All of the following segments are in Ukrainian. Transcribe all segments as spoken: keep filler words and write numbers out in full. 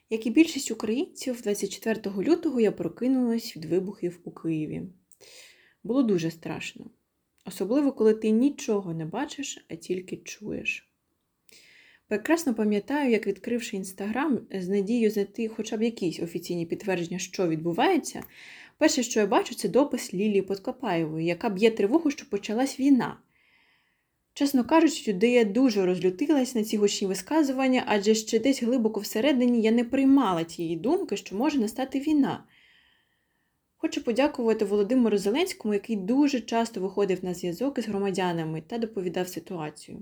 Як і більшість українців, двадцять четвертого лютого я прокинулась від вибухів у Києві. Було дуже страшно. Особливо, коли ти нічого не бачиш, а тільки чуєш. Прекрасно пам'ятаю, як, відкривши Інстаграм з надією знайти хоча б якісь офіційні підтвердження, що відбувається, перше, що я бачу, це допис Лілії Подкопаєвої, яка б'є тривогу, що почалась війна. Чесно кажучи, де я дуже розлютилась на ці гучні висказування, адже ще десь глибоко всередині я не приймала тієї думки, що може настати війна. Хочу подякувати Володимиру Зеленському, який дуже часто виходив на зв'язок із громадянами та доповідав ситуацію.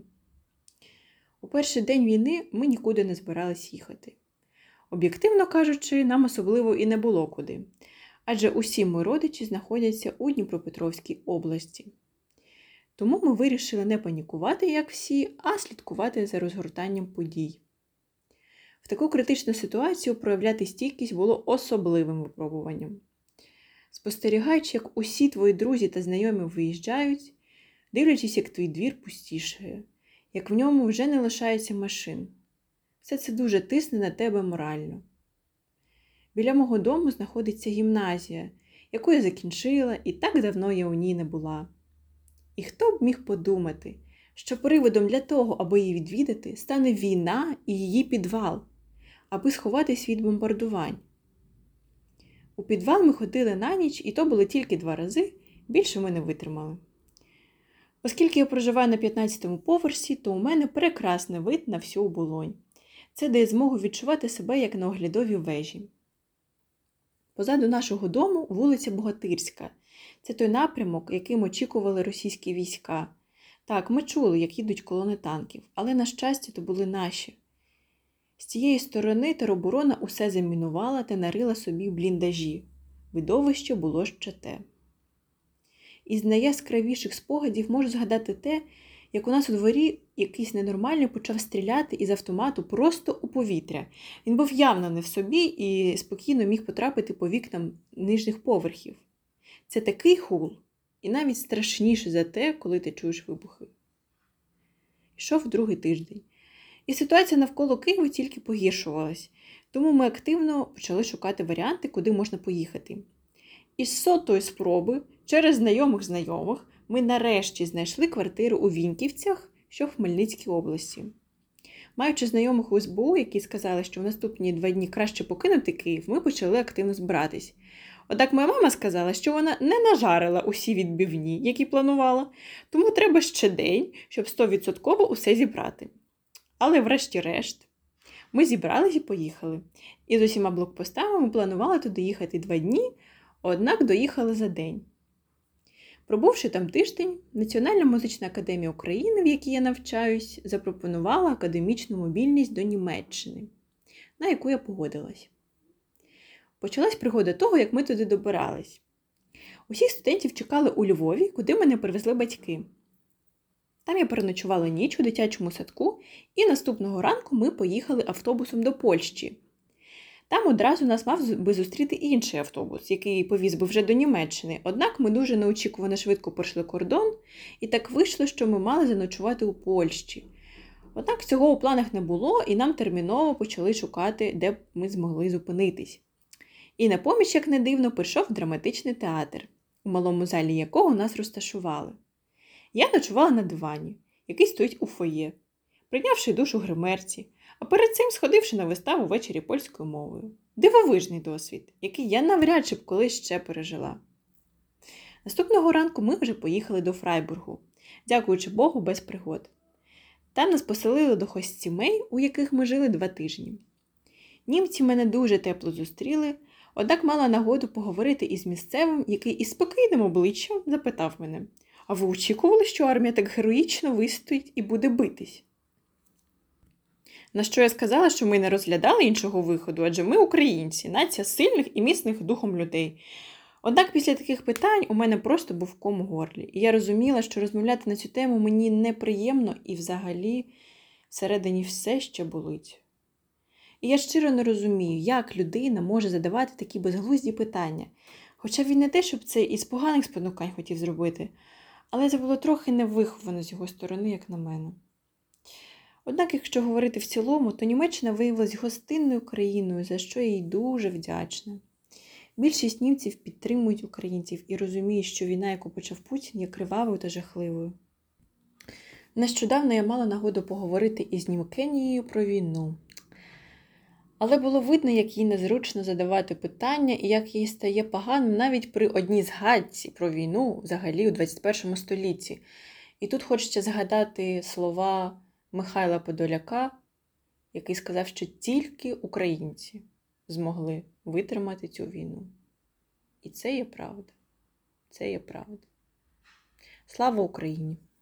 У перший день війни ми нікуди не збирались їхати. Об'єктивно кажучи, нам особливо і не було куди, адже усі мої родичі знаходяться у Дніпропетровській області. Тому ми вирішили не панікувати, як всі, а слідкувати за розгортанням подій. В таку критичну ситуацію проявляти стійкість було особливим випробуванням. Спостерігаючи, як усі твої друзі та знайомі виїжджають, дивлячись, як твій двір пустішає, як в ньому вже не лишається машин. Все це дуже тисне на тебе морально. Біля мого дому знаходиться гімназія, яку я закінчила, і так давно я у ній не була. І хто б міг подумати, що приводом для того, аби її відвідати, стане війна і її підвал, аби сховатись від бомбардувань. У підвал ми ходили на ніч, і то було тільки два рази, більше ми не витримали. Оскільки я проживаю на п'ятнадцятому поверсі, то у мене прекрасний вид на всю оболонь. Це дає змогу відчувати себе як на оглядовій вежі. Позаду нашого дому вулиця Богатирська. Це той напрямок, яким очікували російські війська. Так, ми чули, як їдуть колони танків, але, на щастя, то були наші. З цієї сторони тероборона усе замінувала та нарила собі бліндажі. Видовище було ще те. Із найяскравіших спогадів можу згадати те, як у нас у дворі якийсь ненормальний почав стріляти із автомату просто у повітря. Він був явно не в собі і спокійно міг потрапити по вікнам нижніх поверхів. Це такий гул, і навіть страшніше за те, коли ти чуєш вибухи. Йшов другий тиждень. І ситуація навколо Києва тільки погіршувалась, тому ми активно почали шукати варіанти, куди можна поїхати. Із сотої спроби, через знайомих знайомих, ми нарешті знайшли квартиру у Віньківцях, що в Хмельницькій області. Маючи знайомих у ес бе у, які сказали, що в наступні два дні краще покинути Київ, ми почали активно збиратись. Однак моя мама сказала, що вона не нажарила усі відбивні, які планувала, тому треба ще день, щоб сто відсотків усе зібрати. Але врешті-решт ми зібрались і поїхали. І з усіма блокпостами ми планували туди їхати два дні, однак доїхали за день. Пробувши там тиждень, Національна музична академія України, в якій я навчаюсь, запропонувала академічну мобільність до Німеччини, на яку я погодилась. Почалась пригода того, як ми туди добирались. Усіх студентів чекали у Львові, куди мене привезли батьки. Там я переночувала ніч у дитячому садку, і наступного ранку ми поїхали автобусом до Польщі. Там одразу нас мав би зустріти інший автобус, який повіз би вже до Німеччини. Однак ми дуже неочікувано швидко пройшли кордон, і так вийшло, що ми мали заночувати у Польщі. Однак цього у планах не було, і нам терміново почали шукати, де б ми змогли зупинитись. І на поміч, як не дивно, прийшов драматичний театр, у малому залі якого нас розташували. Я ночувала на дивані, який стоїть у фоє, прийнявши душ у гримерці, а перед цим сходивши на виставу ввечері польською мовою. Дивовижний досвід, який я навряд чи б колись ще пережила. Наступного ранку ми вже поїхали до Фрайбургу, дякуючи Богу, без пригод. Там нас поселили до хостсімей, у яких ми жили два тижні. Німці мене дуже тепло зустріли, однак мала нагоду поговорити із місцевим, який із спокійним обличчям запитав мене: «А ви очікували, що армія так героїчно вистоїть і буде битись?» На що я сказала, що ми не розглядали іншого виходу, адже ми українці, нація сильних і міцних духом людей. Однак після таких питань у мене просто був ком у горлі, і я розуміла, що розмовляти на цю тему мені неприємно і взагалі всередині все ще болить. І я щиро не розумію, як людина може задавати такі безглузді питання, хоча він не те, щоб це із поганих спонукань хотів зробити, але це було трохи невиховано з його сторони, як на мене. Однак, якщо говорити в цілому, то Німеччина виявилась гостинною країною, за що я їй дуже вдячна. Більшість німців підтримують українців і розуміють, що війна, яку почав Путін, є кривавою та жахливою. Нещодавно я мала нагоду поговорити із Німкенією про війну. Але було видно, як їй незручно задавати питання і як їй стає погано навіть при одній згадці про війну взагалі у двадцять першому столітті. І тут хочеться згадати слова Михайла Подоляка, який сказав, що тільки українці змогли витримати цю війну. І це є правда. Це є правда. Слава Україні!